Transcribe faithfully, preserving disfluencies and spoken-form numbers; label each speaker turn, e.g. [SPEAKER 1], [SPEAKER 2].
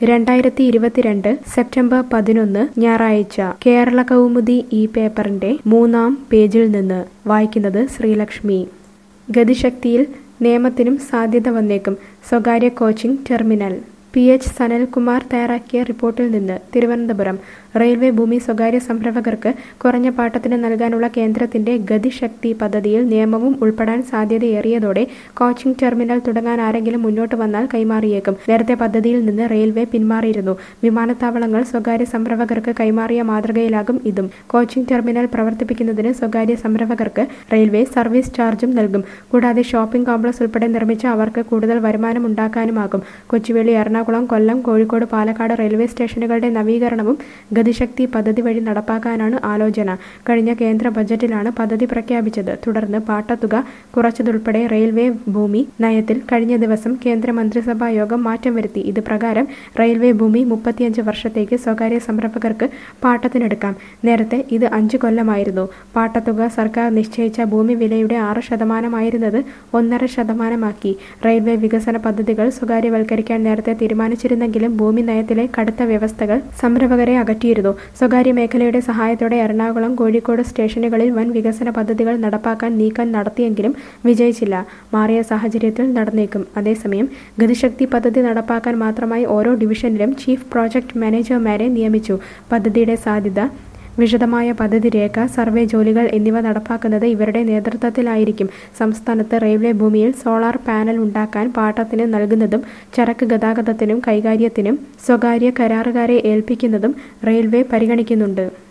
[SPEAKER 1] രണ്ടായിരത്തി ഇരുപത്തിരണ്ട് സെപ്റ്റംബർ പതിനൊന്ന് ഞായറാഴ്ച കേരള കൗമുദി ഈ പേപ്പറിന്റെ മൂന്നാം പേജിൽ നിന്ന് വായിക്കുന്നത് ശ്രീലക്ഷ്മി. ഗതിശക്തിയിൽ നിയമത്തിനും സാധ്യത വന്നേക്കും സ്വകാര്യ coaching terminal. P H Sanalkumar തയ്യാറാക്കിയ റിപ്പോർട്ടിൽ നിന്ന് തിരുവനന്തപുരം. റെയിൽവേ ഭൂമി സ്വകാര്യ സംരംഭകർക്ക് കുറഞ്ഞ പാട്ടത്തിന് നൽകാനുള്ള കേന്ദ്രത്തിന്റെ ഗതിശക്തി പദ്ധതിയിൽ നിയമവും ഉൾപ്പെടാൻ സാധ്യതയേറിയതോടെ കോച്ചിംഗ് ടെർമിനൽ തുടങ്ങാൻ ആരെങ്കിലും മുന്നോട്ട് വന്നാൽ കൈമാറിയേക്കും. നേരത്തെ പദ്ധതിയിൽ നിന്ന് റെയിൽവേ പിന്മാറിയിരുന്നു. വിമാനത്താവളങ്ങൾ സ്വകാര്യ സംരംഭകർക്ക് കൈമാറിയ മാതൃകയിലാകും ഇതും. കോച്ചിംഗ് ടെർമിനൽ പ്രവർത്തിപ്പിക്കുന്നതിന് സ്വകാര്യ സംരംഭകർക്ക് റെയിൽവേ സർവീസ് ചാർജും നൽകും. കൂടാതെ ഷോപ്പിംഗ് കോംപ്ലക്സ് ഉൾപ്പെടെ നിർമ്മിച്ച് അവർക്ക് കൂടുതൽ വരുമാനം ഉണ്ടാക്കാനുമാകും. കൊച്ചുവേളി, എറണാകുളം, കൊല്ലം, കോഴിക്കോട്, പാലക്കാട് റെയിൽവേ സ്റ്റേഷനുകളുടെ നവീകരണവും ഗതിശക്തി പദ്ധതി വഴി നടപ്പാക്കാനാണ് ആലോചന. കഴിഞ്ഞ കേന്ദ്ര ബജറ്റിലാണ് പദ്ധതി പ്രഖ്യാപിച്ചത്. തുടർന്ന് പാട്ടത്തുക കുറച്ചതുൾപ്പെടെ റെയിൽവേ ഭൂമി നയത്തിൽ കഴിഞ്ഞ ദിവസം കേന്ദ്ര മന്ത്രിസഭാ യോഗം മാറ്റം വരുത്തി. ഇത് പ്രകാരം റെയിൽവേ ഭൂമി മുപ്പത്തിയഞ്ച് വർഷത്തേക്ക് സ്വകാര്യ സംരംഭകർക്ക് പാട്ടത്തിനെടുക്കാം. നേരത്തെ ഇത് അഞ്ചു കൊല്ലമായിരുന്നു. പാട്ടത്തുക സർക്കാർ നിശ്ചയിച്ച ഭൂമി വിലയുടെ ആറ് ശതമാനമായിരുന്നത് ഒന്നര ശതമാനമാക്കി. റെയിൽവേ വികസന പദ്ധതികൾ സ്വകാര്യവൽക്കരിക്കാൻ നേരത്തെ തീരുമാനിച്ചിരുന്നെങ്കിലും ഭൂമി നയത്തിലെ കടുത്ത വ്യവസ്ഥകൾ സംരംഭകരെ അകറ്റിയിരുന്നു. സ്വകാര്യ മേഖലയുടെ സഹായത്തോടെ എറണാകുളം, കോഴിക്കോട് സ്റ്റേഷനുകളിൽ വൻ വികസന പദ്ധതികൾ നടപ്പാക്കാൻ നീക്കം നടത്തിയെങ്കിലും വിജയിച്ചില്ല. മാറിയ സാഹചര്യത്തിൽ നടന്നേക്കും. അതേസമയം ഗതിശക്തി പദ്ധതി നടപ്പാക്കാൻ മാത്രമായി ഓരോ ഡിവിഷനിലും ചീഫ് പ്രോജക്ട് മാനേജർമാരെ നിയമിച്ചു. പദ്ധതിയുടെ സാധ്യത, വിശദമായ പദ്ധതി രേഖ, സർവേ ജോലികൾ എന്നിവ നടപ്പാക്കുന്നത് ഇവരുടെ നേതൃത്വത്തിലായിരിക്കും. സംസ്ഥാനത്ത് റെയിൽവേ ഭൂമിയിൽ സോളാർ പാനൽ ഉണ്ടാക്കാൻ പാട്ടത്തിന് നൽകുന്നതും ചരക്ക് ഗതാഗതത്തിനും കൈകാര്യത്തിനും സ്വകാര്യ കരാറുകാരെ ഏൽപ്പിക്കുന്നതും റെയിൽവേ പരിഗണിക്കുന്നുണ്ട്.